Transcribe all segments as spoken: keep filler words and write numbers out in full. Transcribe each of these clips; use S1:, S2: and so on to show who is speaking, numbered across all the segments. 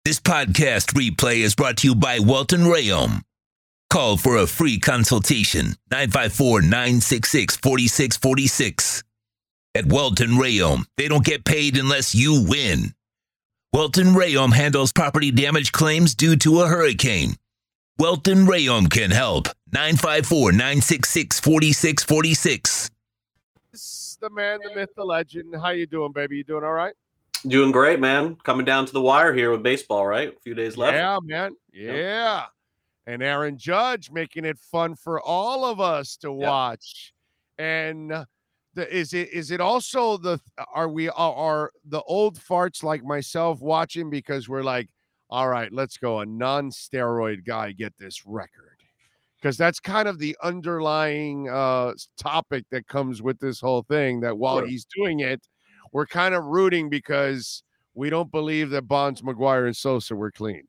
S1: This podcast replay is brought to you by Welton Rayom. Call for a free consultation, nine five four, nine six six, four six four six. At Welton Rayom, they don't get paid unless you win. Welton Rayom handles property damage claims due to a hurricane. Welton Rayom can help. nine five four, nine six six, four six four six.
S2: The man, the myth, the legend. How you doing, baby? You doing all right?
S3: Doing great, man. Coming down to the wire here with baseball, right? A few days left.
S2: Yeah, man. Yeah. And Aaron Judge making it fun for all of us to watch. Yep. And uh, the, is it is it also the are we are, are the old farts like myself watching because we're like, all right, let's go a non-steroid guy get this record, because that's kind of the underlying uh, topic that comes with this whole thing. That while
S3: sure.
S2: he's doing it, we're kind of rooting because we don't believe that Bonds, McGwire, and Sosa were clean.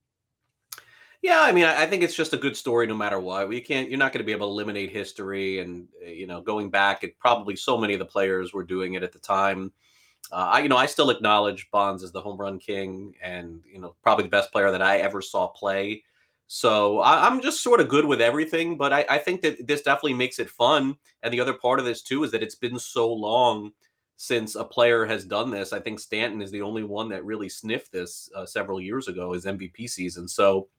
S3: Yeah, I mean, I think it's just a good story no matter what. We can't, you're not going to be able to eliminate history. And, you know, going back, it probably so many of the players were doing it at the time. Uh, I, you know, I still acknowledge Bonds as the home run king and, you know, probably the best player that I ever saw play. So I, I'm just sort of good with everything. But I, I think that this definitely makes it fun. And the other part of this, too, is that it's been so long since a player has done this. I think Stanton is the only one that really sniffed this uh, several years ago, his M V P season. So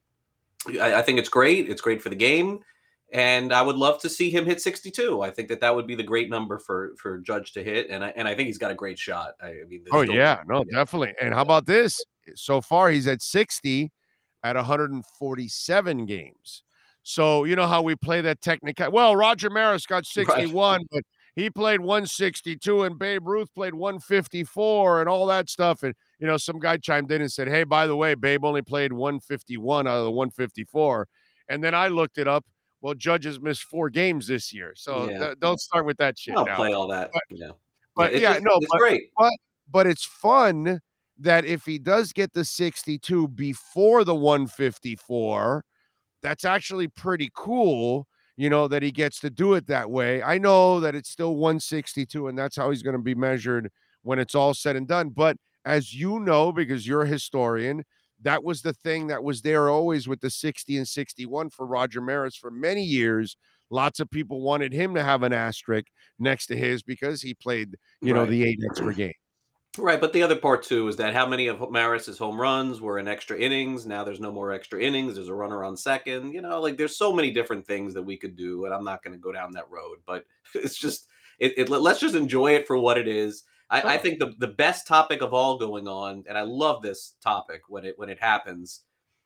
S3: I, I think it's great. It's great for the game. And I would love to see him hit sixty-two. I think that that would be the great number for, for Judge to hit. And I, and I think he's got a great shot. I, I mean,
S2: oh, yeah, no, definitely. And how about this? So far, he's at sixty at one hundred forty-seven games. So, you know how we play that technical. Well, Roger Maris got sixty-one, right, but he played one sixty-two and Babe Ruth played one fifty-four and all that stuff. And, you know, some guy chimed in and said, hey, by the way, Babe only played one fifty-one out of the one fifty-four. And then I looked it up. Well, Judge has missed four games this year. So
S3: yeah.
S2: th- don't start with that shit.
S3: I'll
S2: now.
S3: play all that.
S2: But,
S3: yeah,
S2: but
S3: it's
S2: yeah,
S3: just,
S2: no,
S3: it's
S2: but,
S3: great.
S2: But, but it's fun that if he does get the sixty-two before the one fifty-four, that's actually pretty cool. You know, that he gets to do it that way. I know that it's still one sixty-two, and that's how he's going to be measured when it's all said and done. But as you know, because you're a historian, that was the thing that was there always with the sixty and sixty-one for Roger Maris for many years. Lots of people wanted him to have an asterisk next to his because he played, you right. know, the eight extra games.
S3: Right, but the other part, too, is that how many of Maris's home runs were in extra innings? Now there's no more extra innings. There's a runner on second. You know, like there's so many different things that we could do, and I'm not going to go down that road. But it's just, it, it, let's just enjoy it for what it is. I, I think the, the best topic of all going on, and I love this topic when it when it happens,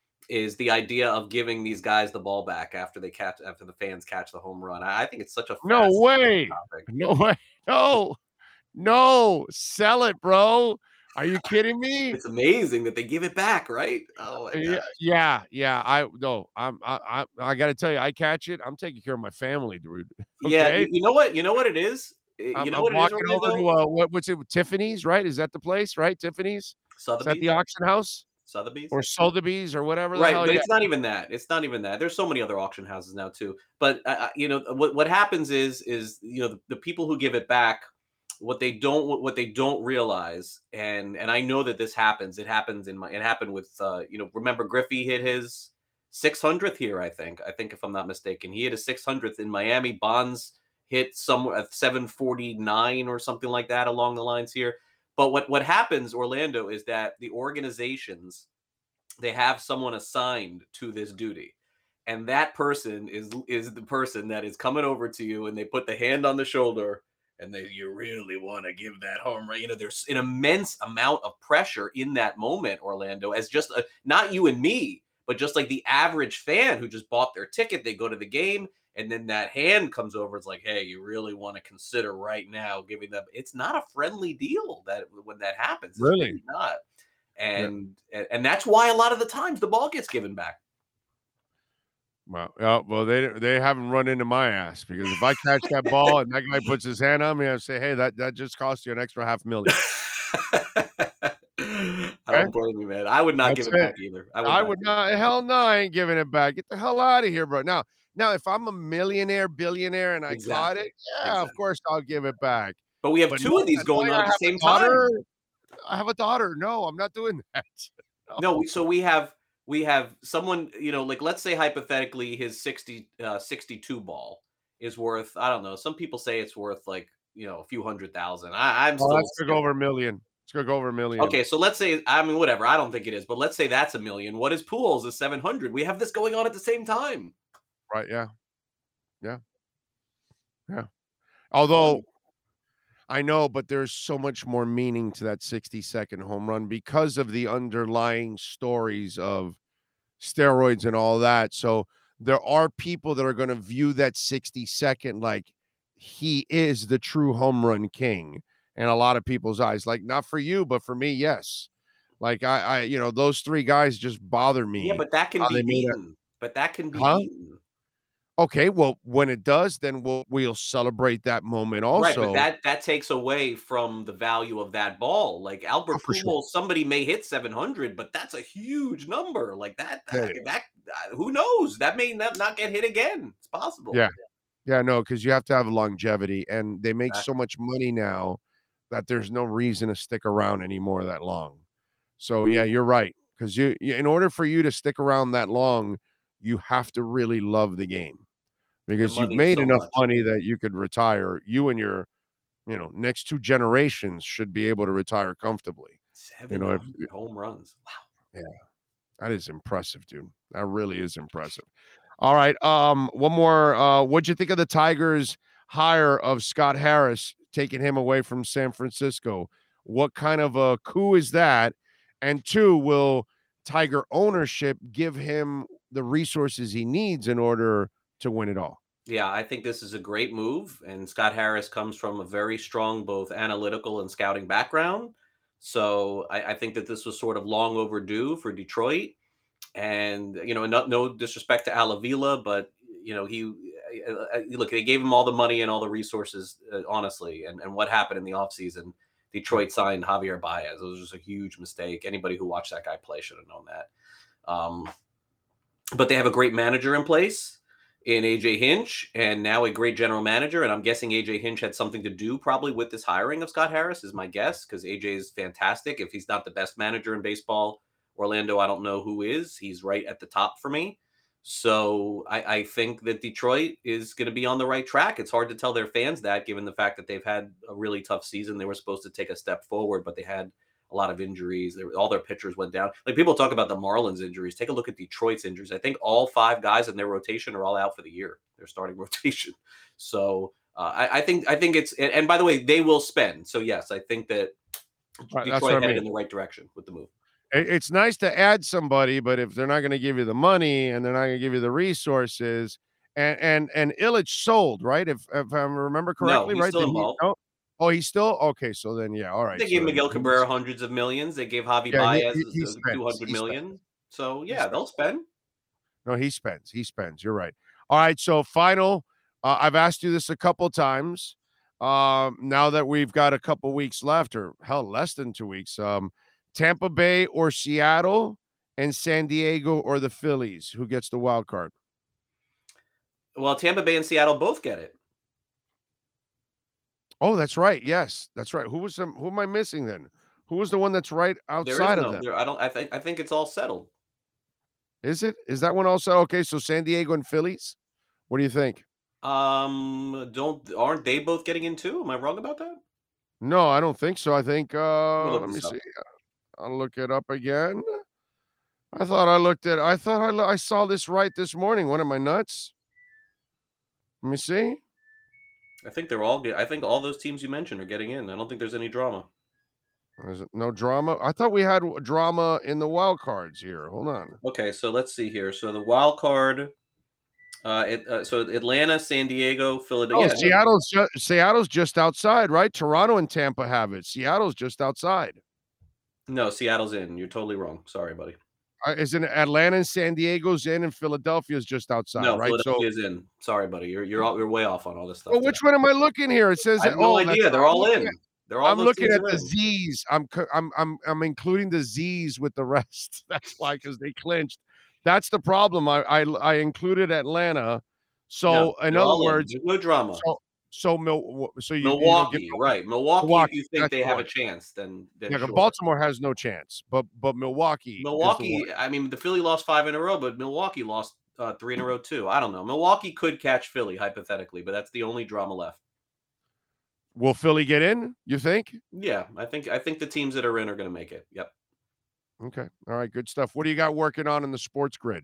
S3: is the idea of giving these guys the ball back after they catch, after the fans catch the home run. I, I think it's such a
S2: no way,
S3: topic.
S2: no way, no. No, sell it, bro. Are you kidding me?
S3: It's amazing that they give it back, right? Oh, my
S2: yeah, yeah, yeah. I no, I'm, I, I, I got to tell you, I catch it. I'm taking care of my family, dude. Okay?
S3: Yeah, you, you know what? You know what it is. You
S2: I'm,
S3: know
S2: I'm
S3: what
S2: walking
S3: it is,
S2: over to uh, what, what's it? Tiffany's, right? Is that the place, right? Tiffany's.
S3: Sotheby's?
S2: Is that the auction house?
S3: Sotheby's
S2: or Sotheby's or whatever.
S3: Right,
S2: the hell,
S3: but
S2: yeah.
S3: it's not even that. It's not even that. There's so many other auction houses now too. But uh, you know what? What happens is, is you know the, the people who give it back. What they don't, what they don't realize, and and I know that this happens. It happens in my. It happened with, uh, you know. Remember, Griffey hit his six hundredth here. I think. I think if I'm not mistaken, he hit his six hundredth in Miami. Bonds hit somewhere at seven forty-nine or something like that along the lines here. But what what happens, Orlando, is that the organizations, they have someone assigned to this duty. And that person is is the person that is coming over to you, and they put the hand on the shoulder. And they, you really want to give that home run. You know, there's an immense amount of pressure in that moment, Orlando, as just a, not you and me, but just like the average fan who just bought their ticket. They go to the game, and then that hand comes over. It's like, hey, you really want to consider right now giving them. It's not a friendly deal that when that happens. It's
S2: really?
S3: really not. And, yeah. and and that's why a lot of the times the ball gets given back.
S2: Well, yeah, well, they they haven't run into my ass, because if I catch that ball and that guy puts his hand on me, I say, hey, that, that just cost you an extra half million.
S3: I don't blame you, man. I would not That's give it, it back either.
S2: I would, I not, would not. Hell no, I ain't giving it back. Get the hell out of here, bro. Now, now, if I'm a millionaire, billionaire, and I exactly. caught it, yeah, exactly. of course I'll give it back.
S3: But we have but two no, of these going on at the same time.
S2: I have a daughter. No, I'm not doing that.
S3: No, we, so we have we have someone, you know, like let's say hypothetically his sixty uh, sixty-two ball is worth, I don't know. Some people say it's worth like, you know, a few hundred thousand. I, I'm
S2: Oh,
S3: still
S2: that's gonna go over a million. It's gonna go over a million.
S3: okay. So let's say, I mean, whatever. I don't think it is, but let's say that's a million. What is Pools is seven hundred. We have this going on at the same time.
S2: Right? Yeah. Yeah. Yeah. Although I know, but there's so much more meaning to that sixty second home run because of the underlying stories of steroids and all that. So there are people that are going to view that sixty second like he is the true home run king in a lot of people's eyes. Like, not for you, but for me, yes. Like, I, I you know, those three guys just bother me.
S3: Yeah, but that can
S2: how
S3: be
S2: they made it.
S3: beaten. But that can be
S2: Huh?
S3: beaten.
S2: Okay, well, when it does, then we'll we'll celebrate that moment
S3: Right, but
S2: also.
S3: that that takes away from the value of that ball. Like
S2: Oh,
S3: Albert
S2: for sure.
S3: Pujols, somebody may hit seven hundred, but that's a huge number. Like that,
S2: Yeah,
S3: that,
S2: yeah.
S3: that uh, who knows? That may not, not get hit again. It's possible.
S2: Yeah. Yeah, no, because you have to have longevity, and they make so
S3: Exactly.
S2: much money now that there's no reason to stick around anymore that long. So, yeah, you're right. Because you, you, in order for you to stick around that long, you have to really love the game
S3: The
S2: because you've
S3: money is
S2: made
S3: so
S2: enough
S3: much.
S2: money that you could retire. You and your, you know, next two generations should be able to retire comfortably. You know, if,
S3: seven hundred home runs. Wow.
S2: yeah, that is impressive, dude. That really is impressive. All right. Um, one more. Uh, what'd you think of the Tigers' hire of Scott Harris, taking him away from San Francisco? What kind of a coup is that? And two, will Tiger ownership give him the resources he needs in order to win it all?
S3: Yeah, I think this is a great move. And Scott Harris comes from a very strong, both analytical and scouting background. So I, I think that this was sort of long overdue for Detroit. And, you know, no, no disrespect to Al Avila, but, you know, he, uh, uh, look, they gave him all the money and all the resources, uh, honestly. And, and what happened in the offseason, Detroit signed Javier Baez. It was just a huge mistake. Anybody who watched that guy play should have known that. Um, but they have a great manager in place in A J Hinch, and now a great general manager. And I'm guessing A J Hinch had something to do probably with this hiring of Scott Harris, is my guess, because A J is fantastic. If he's not the best manager in baseball, Orlando, I don't know who is. He's right at the top for me. So I, I think that Detroit is going to be on the right track. It's hard to tell their fans that, given the fact that they've had a really tough season. They were supposed to take a step forward, but they had a lot of injuries. They were, all their pitchers went down. Like, people talk about the Marlins injuries. Take a look at Detroit's injuries. I think all five guys in their rotation are all out for the year. Their starting rotation. So uh, I, I think I think it's and, and by the way, they will spend. So yes, I think that
S2: Right, that's
S3: Detroit
S2: what I
S3: headed
S2: mean.
S3: in the right direction with the move.
S2: It- It's nice to add somebody, but if they're not going to give you the money and they're not going to give you the resources, and and and Illich sold, right? If if I remember
S3: No,
S2: correctly,
S3: he's
S2: right?
S3: still
S2: Did he?
S3: involved.
S2: No. Oh, he's still okay. So then, yeah, all right.
S3: They
S2: So
S3: gave
S2: then
S3: Miguel
S2: he's-
S3: Cabrera hundreds of millions. They gave Javi
S2: yeah, he,
S3: Baez
S2: he, he
S3: uh,
S2: spends.
S3: two hundred
S2: He spends.
S3: million. So
S2: He
S3: yeah, they'll
S2: spends.
S3: spend.
S2: No, he spends. He spends. You're right. All right. So final. Uh, I've asked you this a couple times. Um, now that we've got a couple weeks left, or hell, less than two weeks. Um, Tampa Bay or Seattle, and San Diego or the Phillies. Who gets the wild card?
S3: Well, Tampa Bay and Seattle both get it.
S2: Oh, that's right. Yes, that's right. Who was the, who am I missing then? Who was the one that's right
S3: There is
S2: outside of
S3: no.
S2: them?
S3: There, I don't. I think. I think it's all settled.
S2: Is it? Is that one also? Okay, so San Diego and Phillies. What do you think?
S3: Um, don't aren't they both getting in too? Am I wrong about that?
S2: No, I don't think so. I think
S3: Let me
S2: uh
S3: look
S2: let me
S3: this up.
S2: see. I'll look it up again. I thought I looked at I thought I, lo- I saw this right this morning. What am I nuts? Let me see.
S3: I think they're all. get- I think all those teams you mentioned are getting in. I don't think there's any drama.
S2: Is it no drama? I thought we had w- drama in the wild cards here. Hold on.
S3: Okay, so let's see here. So the wild card. Uh, it, uh so Atlanta, San Diego,
S2: Oh,
S3: Philadelphia. Yeah, no,
S2: Seattle's ju- Seattle's just outside, right? Toronto and Tampa have it. Seattle's just outside.
S3: no, Seattle's in. You're totally wrong. Sorry, buddy.
S2: Uh, isn't it Atlanta and San Diego's in, and Philadelphia's just outside,
S3: No,
S2: right? So,
S3: Philadelphia's in. Sorry, buddy. You're you're all, you're way off on all this stuff.
S2: well,
S3: today.
S2: which one am I looking here? It says
S3: I have no
S2: oh, that's
S3: idea. They're
S2: I'm
S3: all
S2: looking
S3: in.
S2: at-
S3: They're all.
S2: I'm
S3: those
S2: looking
S3: teams
S2: at
S3: are
S2: the
S3: in.
S2: Z's. I'm co- I'm I'm I'm including the Z's with the rest. That's why, because they clinched. That's the problem. I I I included Atlanta. So
S3: No,
S2: in
S3: they're
S2: other
S3: all in.
S2: words,
S3: There's no drama.
S2: so So Mil- so you, you don't give
S3: Milwaukee, right? Milwaukee,
S2: Milwaukee.
S3: if you think
S2: That's
S3: they
S2: the
S3: have
S2: one.
S3: a chance, then then
S2: Yeah, 'cause
S3: sure.
S2: Baltimore has no chance, but but Milwaukee is the one.
S3: Milwaukee, I mean, the Philly lost five in a row, but Milwaukee lost uh, three in a row too. I don't know. Milwaukee could catch Philly hypothetically, but that's the only drama left.
S2: Will Philly get in, you think?
S3: Yeah, I think I think the teams that are in are going to make it. Yep.
S2: Okay. All right, good stuff. What do you got working on in the sports grid?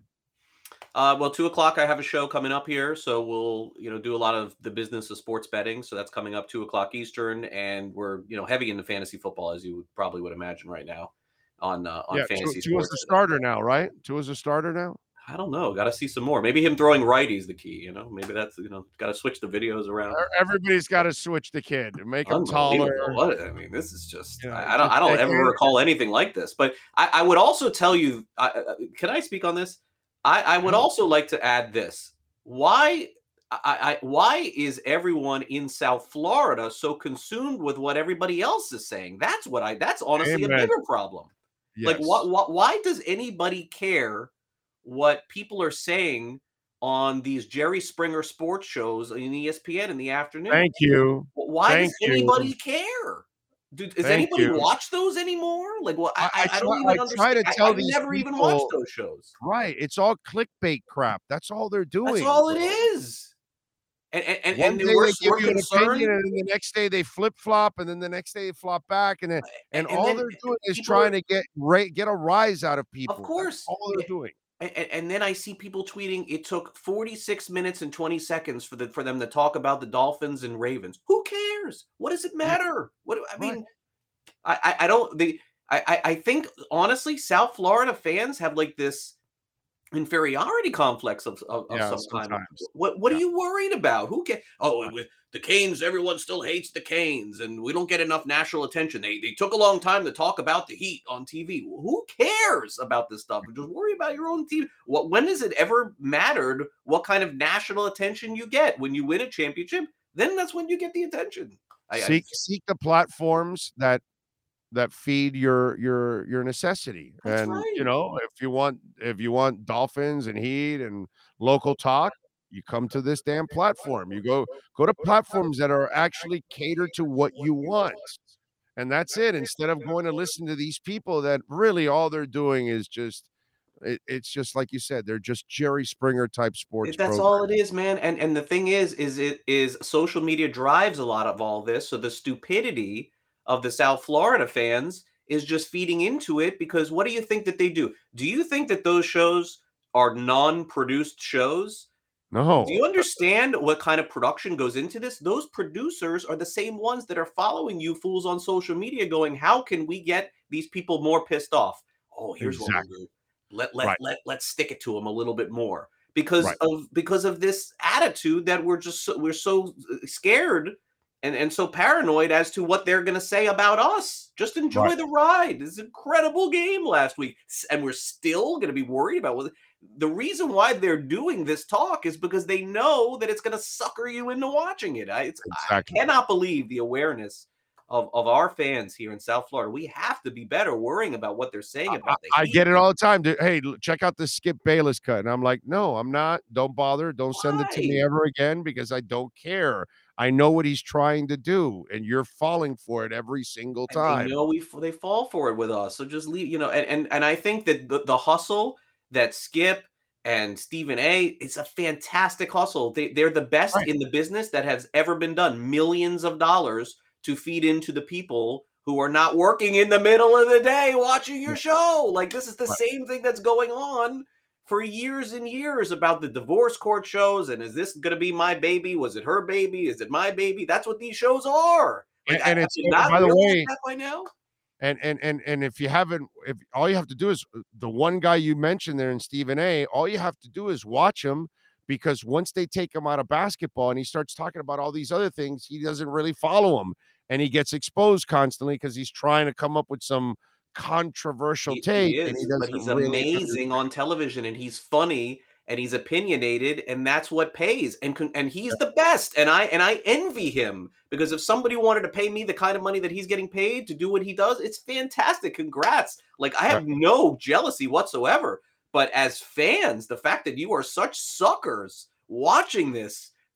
S3: Uh, well, two o'clock. I have a show coming up here, so we'll you know do a lot of the business of sports betting. So that's coming up two o'clock Eastern, and we're you know heavy into fantasy football, as you would, probably would imagine right now on uh, on
S2: Yeah,
S3: fantasy
S2: Tua is
S3: sports.
S2: the starter now, right? Tua is a starter now.
S3: I don't know. Got to see some more. Maybe him throwing right is the key. You know, maybe that's you know got to switch the videos around.
S2: Everybody's got to switch the kid, make him
S3: Unbelievable.
S2: taller.
S3: What I mean, this is just
S2: You know,
S3: I, I don't I don't
S2: they
S3: ever
S2: can't-
S3: recall anything like this. But I, I would also tell you, I, I- can I speak on this? I, I would
S2: Yeah.
S3: also like to add this. Why I, I why is everyone in South Florida so consumed with what everybody else is saying? That's what I that's honestly
S2: Amen.
S3: a bigger problem. Like
S2: Yes.
S3: what, what why does anybody care what people are saying on these Jerry Springer sports shows in E S P N in the afternoon?
S2: Thank you.
S3: Why
S2: Thank
S3: does
S2: you.
S3: anybody care? Dude, does
S2: Thank
S3: anybody
S2: you.
S3: watch those anymore? Like, well, I,
S2: I-
S3: I,
S2: I
S3: I don't
S2: try-
S3: even
S2: I try
S3: understand.
S2: to tell
S3: I, I've
S2: these
S3: never even watched
S2: people-
S3: those shows.
S2: Right. It's all clickbait crap. That's all they're doing.
S3: That's all it is. And and and,
S2: One
S3: and
S2: day
S3: we're,
S2: they give
S3: we're
S2: you an
S3: concerned.
S2: opinion, and then the next day they flip flop, and then the next day they flop back, and then and,
S3: and
S2: all
S3: then
S2: they're doing is
S3: people
S2: trying
S3: are-
S2: to get ra- get a rise out of people.
S3: Of
S2: That's
S3: course.
S2: all they're
S3: Yeah.
S2: doing.
S3: And, and then I see people tweeting. It took forty-six minutes and twenty seconds for the for them to talk about the Dolphins and Ravens. Who cares? What does it matter? What I
S2: Right.
S3: mean, I, I I don't the I I I think honestly, South Florida fans have like this inferiority complex of of, of
S2: Yeah,
S3: some kind.
S2: sometimes.
S3: What what
S2: Yeah.
S3: are you worried about? Who cares? Oh, with the Canes, everyone still hates the Canes, and we don't get enough national attention. They they took a long time to talk about the Heat on T V. Who cares about this stuff? Just worry about your own team. What when has it ever mattered what kind of national attention you get when you win a championship? Then that's when you get the attention. I, I-
S2: Seek seek the platforms that that feed your your your necessity.
S3: That's
S2: and
S3: right.
S2: you know, if you want if you want Dolphins and Heat and local talk, you come to this damn platform. You go go to platforms that are actually catered to what you want. And that's it. Instead of going to listen to these people that really all they're doing is just it, it's just like you said, they're just Jerry Springer type sports.
S3: That's
S2: programs.
S3: all it is, man. And and the thing is, is it is social media drives a lot of all this. So the stupidity of the South Florida fans is just feeding into it because what do you think that they do? Do you think that those shows are non-produced shows?
S2: No.
S3: Do you understand what kind of production goes into this? Those producers are the same ones that are following you fools on social media going, how can we get these people more pissed off? Oh, here's what
S2: Exactly.
S3: we'll do. Let let
S2: Right.
S3: let let's stick it to them a little bit more because
S2: Right.
S3: of because of this attitude that we're just so, we're so scared and and so paranoid as to what they're going to say about us. Just enjoy
S2: Right.
S3: the ride. This is an incredible game last week, S- and we're still going to be worried about what the reason why they're doing this talk is because they know that it's going to sucker you into watching it. I, it's,
S2: Exactly.
S3: I cannot believe the awareness of, of our fans here in South Florida. We have to be better worrying about what they're saying about the
S2: I
S3: Heat.
S2: get it all the time. dude. Hey, l- check out the Skip Bayless cut. And I'm like, no, I'm not. Don't bother. Don't send it to me
S3: Why?
S2: ever again because I don't care. I know what he's trying to do, and you're falling for it every single
S3: And they
S2: time.
S3: know we f- they fall for it with us. So just leave, you know, and and, and I think that the, the hustle that Skip and Stephen A, it's a fantastic hustle. They they're the best
S2: Right.
S3: in the business that has ever been done. Millions of dollars to feed into the people who are not working in the middle of the day watching your show. Like this is the
S2: Right.
S3: same thing that's going on for years and years about the divorce court shows. And is this going to be my baby? Was it her baby? Is it my baby? That's what these shows are. Like,
S2: And- and
S3: I-
S2: it's-
S3: have you not
S2: by the
S3: realized
S2: way-
S3: that by now?
S2: And and and and if you haven't, if all you have to do is uh, the one guy you mentioned there in Stephen A, all you have to do is watch him because once they take him out of basketball and he starts talking about all these other things, he doesn't really follow them, and he gets exposed constantly because he's trying to come up with some controversial
S3: He,
S2: take,
S3: he
S2: and he
S3: is,
S2: doesn't
S3: but he's
S2: really
S3: amazing on television, and he's funny, and he's opinionated, and that's what pays. And con- and he's the best, and I and I envy him because if somebody wanted to pay me the kind of money that he's getting paid to do what he does, it's fantastic. Congrats! Like I have no jealousy whatsoever. But as fans, the fact that you are such suckers watching this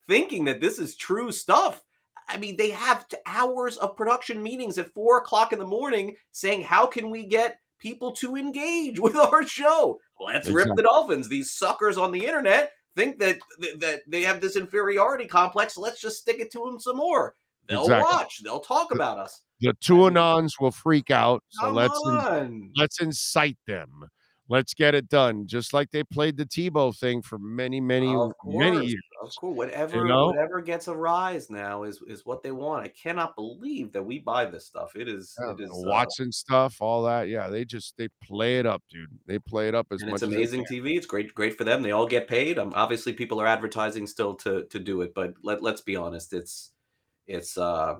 S3: thinking that this is true stuff. I mean, they have hours of production meetings at four o'clock in the morning saying, how can we get people to engage with our show? Let's
S2: Exactly.
S3: rip the Dolphins. These suckers on the internet think that that they have this inferiority complex. Let's just stick it to them some more. They'll
S2: Exactly.
S3: watch. They'll talk about us.
S2: The two anons will freak out. So
S3: Come
S2: let's
S3: on.
S2: let's incite them. Let's get it done. Just like they played the Tebow thing for many, many,
S3: Of
S2: many
S3: course,
S2: years.
S3: of course. Whatever,
S2: You know?
S3: whatever gets a rise now is is what they want. I cannot believe that we buy this stuff. It is,
S2: Yeah,
S3: it is,
S2: the
S3: uh,
S2: Watson stuff, all that. Yeah, they just they play it up, dude. They play it up as
S3: and
S2: much
S3: it's
S2: as they
S3: amazing
S2: can.
S3: T V. It's great, great for them. They all get paid. Um, obviously, people are advertising still to to do it, but let let's be honest. It's it's uh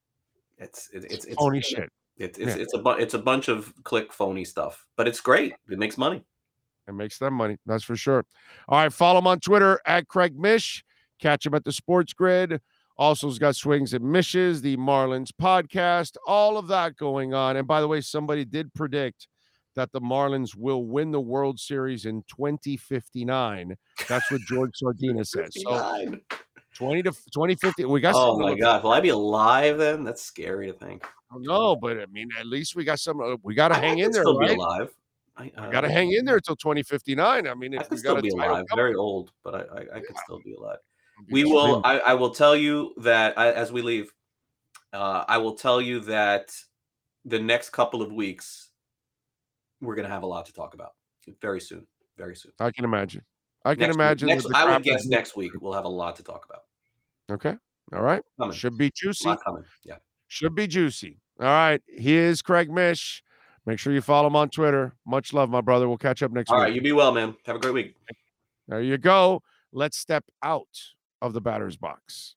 S3: it's it, it's it's
S2: Phony shit.
S3: It's it's
S2: Yeah.
S3: it's a bu- it's a bunch of click phony stuff, but it's great. It makes money.
S2: It makes them money. That's for sure. All right, follow him on Twitter at Craig Mish. Catch him at the Sports Grid. Also, has got Swings and Mishes, the Marlins podcast, all of that going on. And by the way, somebody did predict that the Marlins will win the World Series in twenty fifty-nine. That's what George Sardina says. So
S3: fifty-nine.
S2: twenty to twenty fifty. We got
S3: Oh
S2: something to
S3: my
S2: look
S3: God! Will I be alive then? That's scary to think.
S2: No, but I mean, at least we got some. Uh, we got to
S3: I,
S2: hang
S3: I
S2: in
S3: could
S2: there,
S3: still
S2: right?
S3: be alive. I,
S2: We
S3: uh,
S2: got to hang in there until twenty fifty-nine. I mean,
S3: I
S2: if
S3: could
S2: we
S3: still
S2: got a
S3: be
S2: title
S3: alive.
S2: coming,
S3: Very old, but I, I, I could
S2: Yeah.
S3: still be alive.
S2: it'd be
S3: We will.
S2: extremely-
S3: I, I will tell you that I, as we leave, uh, I will tell you that the next couple of weeks we're going to have a lot to talk about very soon. Very soon.
S2: I can imagine. I can
S3: Next week-
S2: imagine. that
S3: Next,
S2: the
S3: I would
S2: crap
S3: guess
S2: is-
S3: next week we'll have a lot to talk about.
S2: Okay. All right.
S3: Coming.
S2: Should be
S3: A
S2: juicy.
S3: lot coming. Yeah.
S2: Should be juicy. All right. Here's Craig Mish. Make sure you follow him on Twitter. Much love, my brother. We'll catch up next
S3: All
S2: week.
S3: right. You be well, man. Have a great week.
S2: There you go. Let's step out of the batter's box.